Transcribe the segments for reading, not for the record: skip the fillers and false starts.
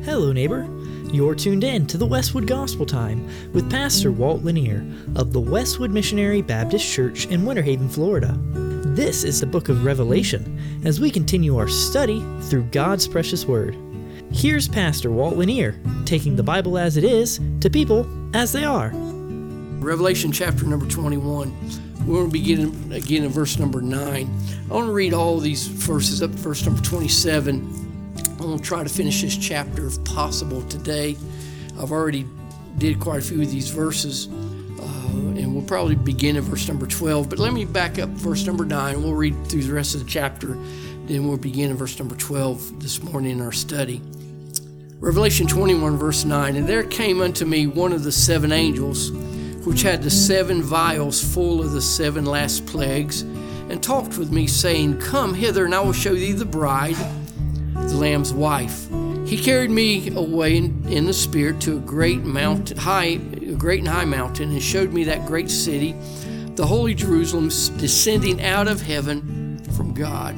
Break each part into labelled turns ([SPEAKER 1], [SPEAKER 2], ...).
[SPEAKER 1] Hello, neighbor. You're tuned in to the Westwood Gospel Time with Pastor Walt Lanier of the Westwood Missionary Baptist Church in Winter Haven, Florida. This is the book of Revelation as we continue our study through God's precious word. Here's Pastor Walt Lanier taking the Bible as it is to people as they are.
[SPEAKER 2] Revelation chapter number 21. We're going to begin again in verse number 9. I want to read all these verses up to verse number 27. I'm going to try to finish this chapter if possible today. I've already did quite a few of these verses, and we'll probably begin at verse number 12. But let me back up verse number 9. We'll read through the rest of the chapter. Then we'll begin in verse number 12 this morning in our study. Revelation 21, verse 9. And there came unto me one of the seven angels, which had the seven vials full of the seven last plagues, and talked with me, saying, Come hither, and I will show thee the bride, the Lamb's wife. He carried me away in the spirit to a great and high mountain, and showed me that great city, the holy Jerusalem, descending out of heaven from God,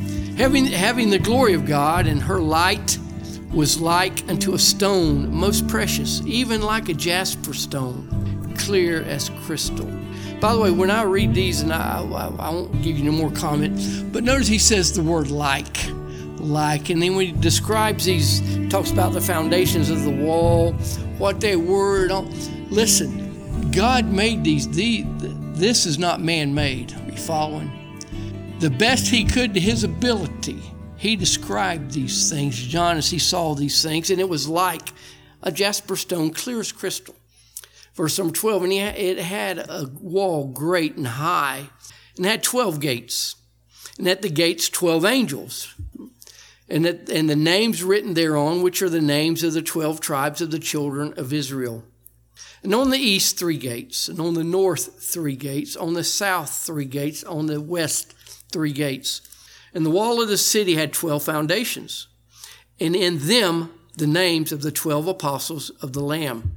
[SPEAKER 2] having the glory of God, and her light was like unto a stone most precious, even like a jasper stone, clear as crystal. By the way, when I read these, and I won't give you no more comment, but notice he says the word like, and then when he describes these, talks about the foundations of the wall, what they were. Listen, God made these. This is not man-made. Are you following? The best he could to his ability, he described these things, John, as he saw these things, and it was like a jasper stone, clear as crystal. Verse number 12, and it had a wall great and high, and had 12 gates, and at the gates 12 angels, and the names written thereon, which are the names of the 12 tribes of the children of Israel. And on the east 3 gates, and on the north 3 gates, on the south 3 gates, on the west 3 gates. And the wall of the city had 12 foundations, and in them the names of the 12 apostles of the Lamb.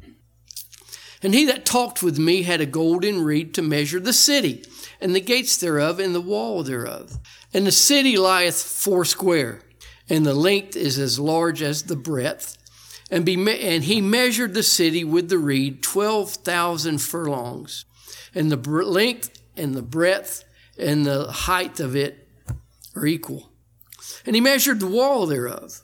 [SPEAKER 2] And he that talked with me had a golden reed to measure the city, and the gates thereof, and the wall thereof. And the city lieth foursquare, and the length is as large as the breadth. And he measured the city with the reed 12,000 furlongs. And the length and the breadth and the height of it are equal. And he measured the wall thereof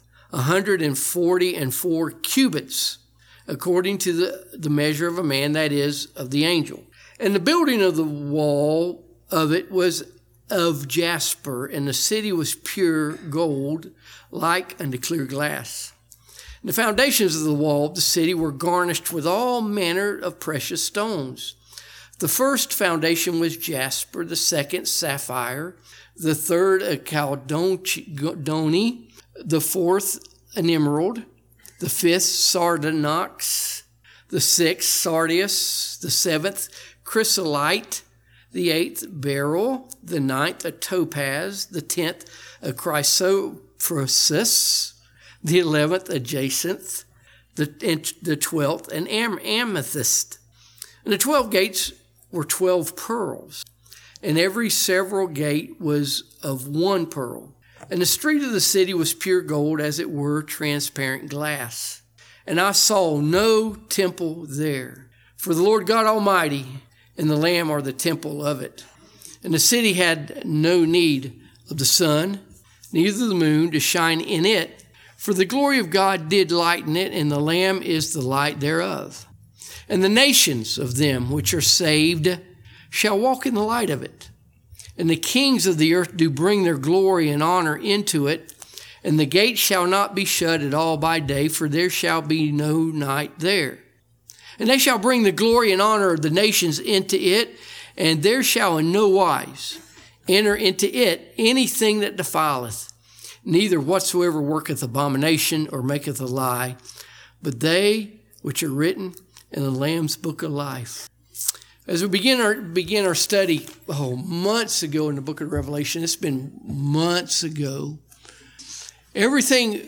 [SPEAKER 2] 144 cubits, according to the measure of a man, that is, of the angel. And the building of the wall of it was of jasper, and the city was pure gold, like unto clear glass. And the foundations of the wall of the city were garnished with all manner of precious stones. The first foundation was jasper, the second sapphire, the third a chalcedony, the fourth an emerald, the fifth sardonyx, the sixth sardius, the seventh chrysolite, the eighth beryl, the ninth a topaz, the 10th a chrysoprasus, the 11th a jacinth, the 12th an amethyst. And the 12 gates were 12 pearls, and every several gate was of 1 pearl. And the street of the city was pure gold, as it were transparent glass. And I saw no temple there, for the Lord God Almighty and the Lamb are the temple of it. And the city had no need of the sun, neither the moon to shine in it, for the glory of God did lighten it, and the Lamb is the light thereof. And the nations of them which are saved shall walk in the light of it. And the kings of the earth do bring their glory and honor into it, and the gate shall not be shut at all by day, for there shall be no night there. And they shall bring the glory and honor of the nations into it, and there shall in no wise enter into it anything that defileth, neither whatsoever worketh abomination or maketh a lie, but they which are written in the Lamb's book of life. As we begin our study, months ago in the book of Revelation, it's been months ago, everything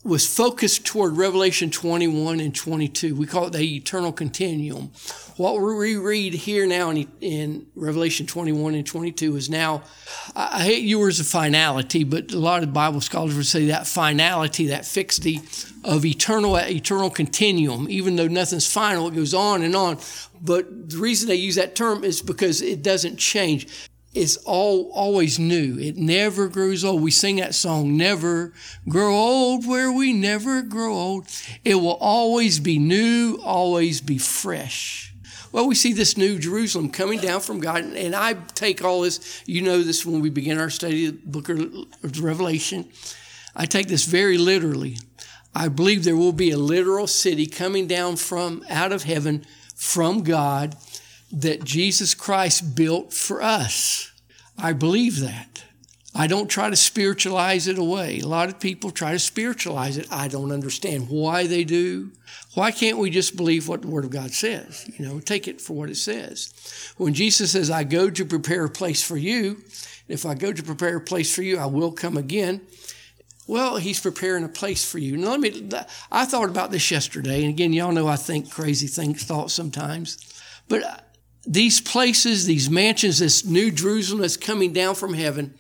[SPEAKER 2] was focused toward Revelation 21 and 22. We call it the eternal continuum. What we read here now in Revelation 21 and 22 is now, I hate yours of finality, but a lot of Bible scholars would say that finality, that fixity of eternal continuum. Even though nothing's final, it goes on and on. But the reason they use that term is because it doesn't change. It's always new. It never grows old. We sing that song, Never Grow Old, where we never grow old. It will always be new, always be fresh. Well, we see this new Jerusalem coming down from God, and I take all this, you know this when we begin our study of the book of Revelation. I take this very literally. I believe there will be a literal city coming down from out of heaven from God that Jesus Christ built for us. I believe that. I don't try to spiritualize it away. A lot of people try to spiritualize it. I don't understand why they do. Why can't we just believe what the Word of God says? Take it for what it says. When Jesus says, I go to prepare a place for you, if I go to prepare a place for you, I will come again. Well, he's preparing a place for you. Now, I thought about this yesterday, and again, y'all know I think crazy thoughts sometimes. But these places, these mansions, this new Jerusalem that's coming down from heaven,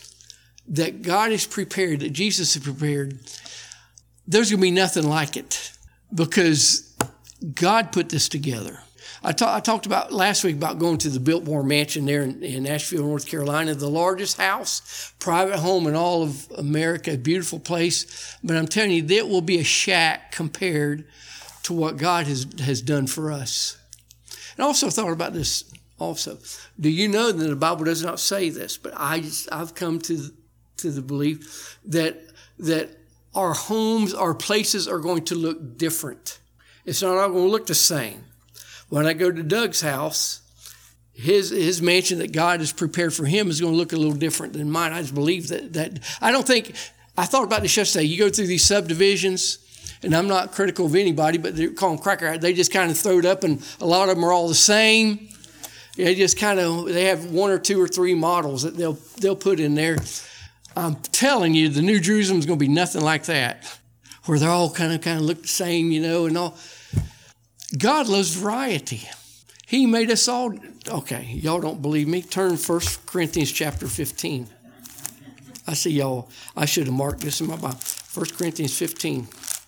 [SPEAKER 2] that God has prepared, that Jesus has prepared, there's going to be nothing like it because God put this together. I talked about last week about going to the Biltmore Mansion there in Asheville, North Carolina, the largest house, private home in all of America, a beautiful place. But I'm telling you, it will be a shack compared to what God has done for us. And I also thought about this also. Do you know that the Bible does not say this, but I've come to the belief that our homes, our places are going to look different. It's not all going to look the same. When I go to Doug's house, his mansion that God has prepared for him is going to look a little different than mine. I just believe that I thought about this yesterday. You go through these subdivisions, and I'm not critical of anybody, but they call them cracker. They just kind of throw it up, and a lot of them are all the same. They just they have one or two or three models that they'll put in there. I'm telling you, the New Jerusalem is going to be nothing like that, where they're all kind of look the same, and all. God loves variety. He made us all. Okay, y'all don't believe me? Turn 1 Corinthians chapter 15. I see y'all. I should have marked this in my Bible. 1 Corinthians 15.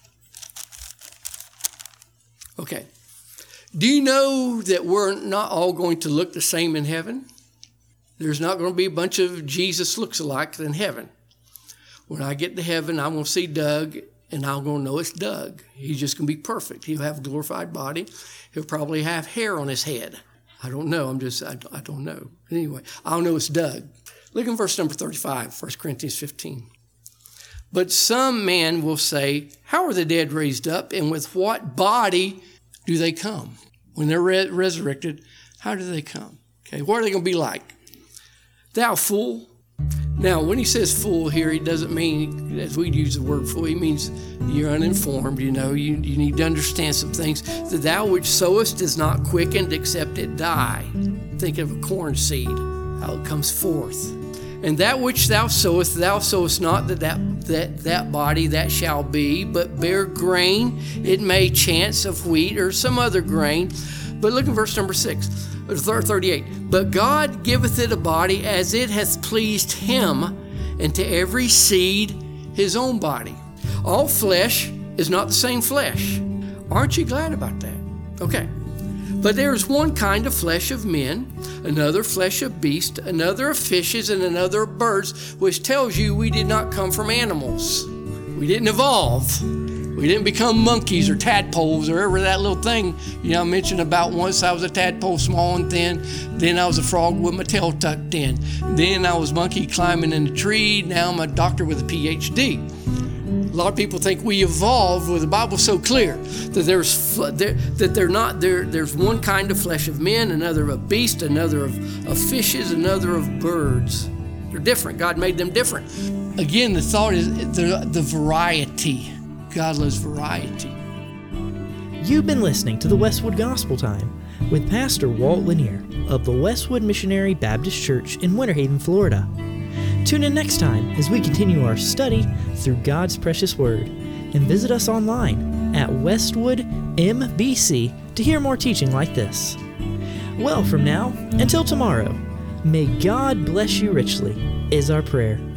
[SPEAKER 2] Okay. Do you know that we're not all going to look the same in heaven? There's not going to be a bunch of Jesus looks-alikes in heaven. When I get to heaven, I'm going to see Doug, and I'm going to know it's Doug. He's just going to be perfect. He'll have a glorified body. He'll probably have hair on his head. I don't know. I don't know. Anyway, I'll know it's Doug. Look in verse number 35, 1 Corinthians 15. But some men will say, how are the dead raised up, and with what body do they come? When they're resurrected, how do they come? Okay, what are they going to be like? Thou fool. Now, when he says fool here, he doesn't mean, as we'd use the word fool, he means you're uninformed, you need to understand some things. The thou which sowest is not quickened except it die. Think of a corn seed, how it comes forth. And that which thou sowest not that body that shall be, but bear grain. It may chance of wheat or some other grain. But look at verse number 38. But God giveth it a body as it hath pleased him, and to every seed his own body. All flesh is not the same flesh. Aren't you glad about that? Okay. But there is one kind of flesh of men, another flesh of beasts, another of fishes, and another of birds, which tells you we did not come from animals. We didn't evolve. We didn't become monkeys or tadpoles or ever that little thing, I mentioned about once I was a tadpole, small and thin. Then I was a frog with my tail tucked in. Then I was monkey climbing in a tree. Now I'm a doctor with a PhD. A lot of people think we evolved, well, the Bible's so clear that there's one kind of flesh of men, another of beasts, another of fishes, another of birds. They're different. God made them different. Again, the thought is the variety. God loves variety.
[SPEAKER 1] You've been listening to the Westwood Gospel Time with Pastor Walt Lanier of the Westwood Missionary Baptist Church in Winter Haven, Florida. Tune in next time as we continue our study through God's precious Word. and visit us online at Westwood MBC to hear more teaching like this. Well, from now until tomorrow, may God bless you richly, is our prayer.